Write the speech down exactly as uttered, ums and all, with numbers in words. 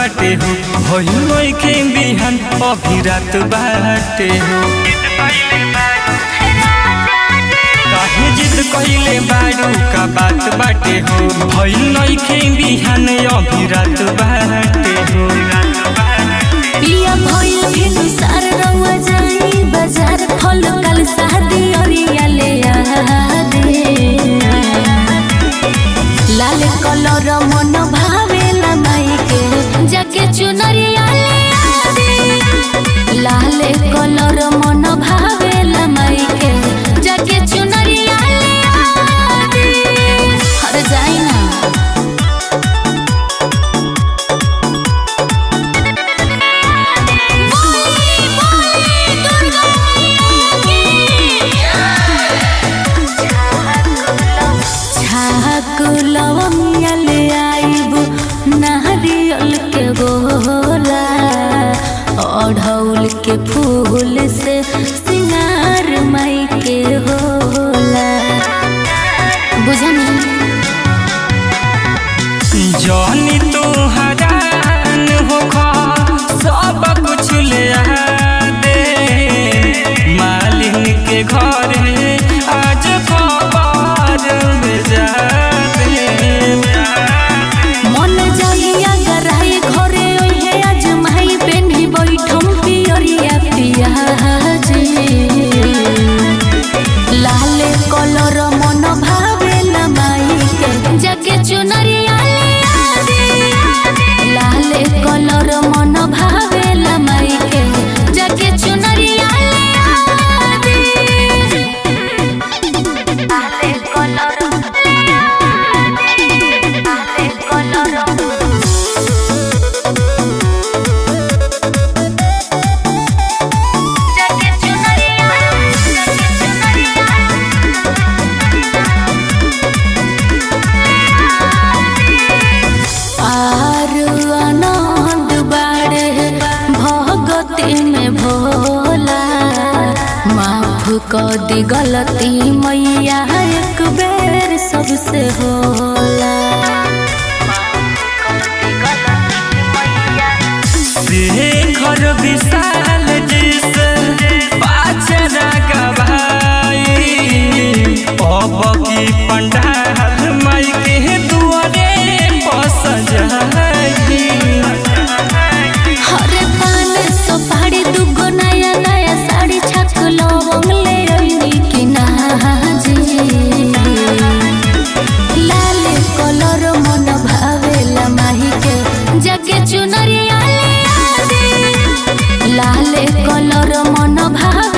बाटे हो भइल के बिहान अभी रात बाटे हो काहे जिद कइले बारू का बात बाटे हो भइल के बिहान अभी रात बाटे हो पिया भइल भेनु सार रंगवा जाई बाजार फल कल शादी अरिया ले आ दे लाल कलर मन भावेला माई के जाके चुनरिया ले आ दे लाल कलर मन भावेला माई के जाके चुनरिया ले आ दे हर जाई ना लवंगिया ले आइबू नारियल के गोला अढ़ौल के फूल से सिंगार माई के होला बुझनी जानी तू हरान होखा सब कुछ ले आ दे मालिन के घर आज खबर में जा मन जाइया गराई घरे ओहे आज माई पेन्ही बैठम पियरिया पिया लाल कलर मन भावेला माई के जाके चुनरिया ले आ दे लाल कलर मन भावेला माई के जाके चुनरिया ले आ दे लाल कलर में भोला माफ कर दी गलती मैया एक बेर सबसे होला घर विशाल जिसे पाचना गवाई अब की पंडाल माई के दुआरे बस जाई हरे पान सुपारी दुगो नया नया साड़ी छक लवंग ले रही कि ना जी लाल कलर मन भावेला माही के जाके चुनरिया ले आ दे लाल कलर मन भाव